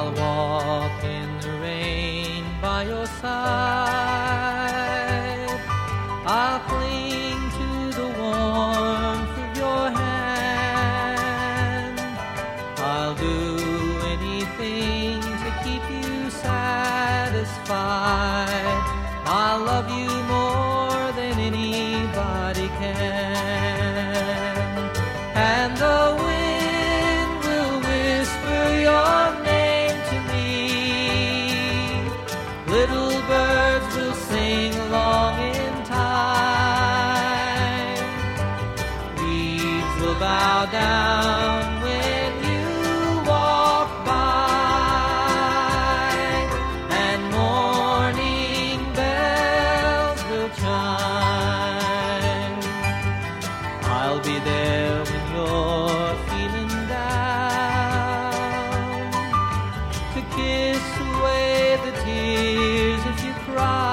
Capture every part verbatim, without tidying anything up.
I'll walk in the rain by your side. I'll cling to the warmth of your hand. I'll do anything to keep you satisfied. I'll love you more than anybody can. And the wind will whisper your name to me. Little birds will sing along in time. Leaves will bow down when you walk by, and morning bells will chime. I'll be there when you're feeling down, to kiss away the tears if you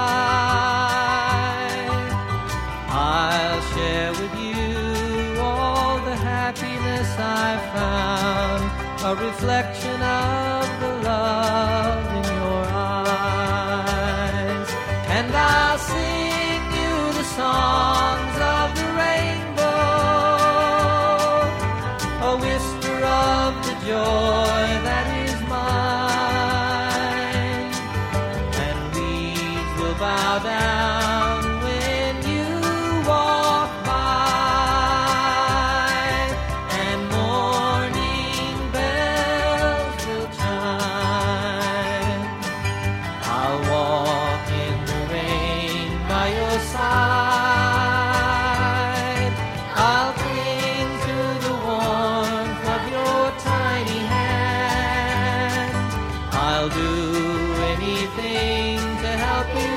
cry. I'll share with you all the happiness I've found, a reflection of the love in your eyes. And I'll sing you the songs of the rainbow, a whisper of the joy that is mine. And leaves will bow down when you walk by, and morning bells will chime. I'll walk in the rain by your side. I'll cling to the warmth of your tiny hand. I'll do anything to help you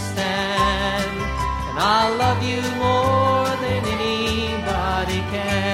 understand, and I'll love you more than anybody can.